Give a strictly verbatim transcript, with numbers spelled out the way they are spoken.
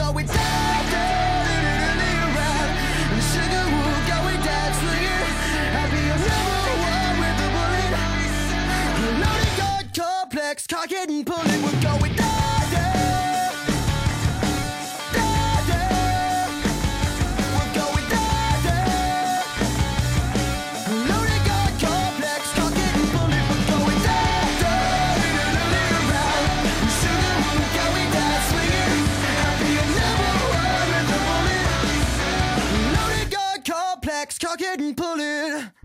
going down, down, down, down, and sugar, we're going down, swinging. I'll be your number one with the bullet. Loaded gun complex, cock it and pull it. We're going down, down, down, down. We're going down, down. Loaded gun complex, cock it and pull it. We're going down, down, down, down, sugar, we're going down, swinging. I'll be your number one with the bullet. Loaded gun complex, cock it and pull it.